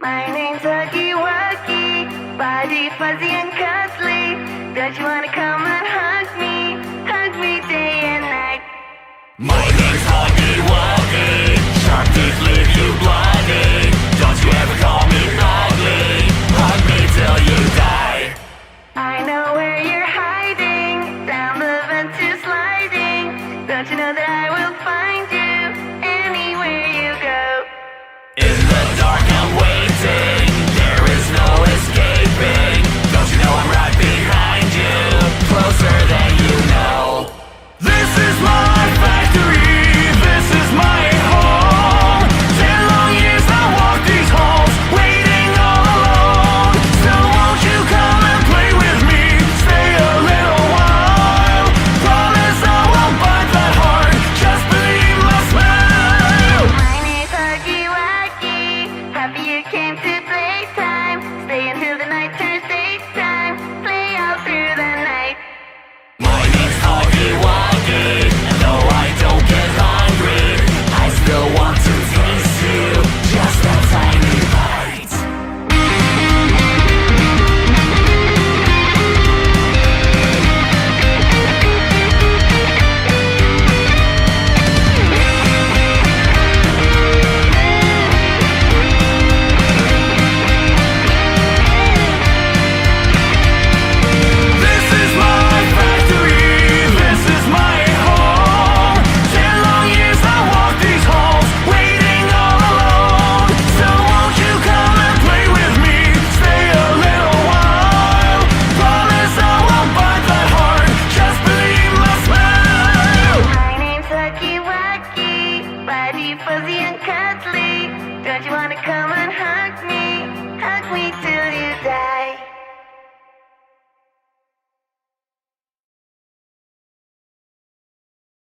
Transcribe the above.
My name's Huggy Wuggy, body fuzzy and cuddly. Don't you wanna come and hug me day and night? My name's Huggy Wuggy, sharp teeth leave you bloody. Don't you ever call me ugly, hug me till you die. I know where you're hiding, down the vent you're sliding. Don't you know that I will find you anywhere you go? In the dark I'm waiting, there is no escaping. Don't you know I'm right behind you, closer than you know. This is my factory, this is my home. 10 long years I walked these halls, waiting all alone. So won't you come and play with me, stay a little while. Promise I won't bite that hard, just believe my smile. My name's Huggy Wuggy, happy you came to playtime. Stay until the night turns daytime, play all through the night. My name's Huggy Wuggy, and though I don't get hungry, I still want to taste you, just a tiny bite. This is my factory, this is my home. 10 long years I walked these halls, waiting all alone. So won't you come and play with me, stay a little while. Promise I won't bite that hard, just believe my smile. My name's Huggy Wuggy, body fuzzy and cuddly. Don't you wanna come and hug me till you die?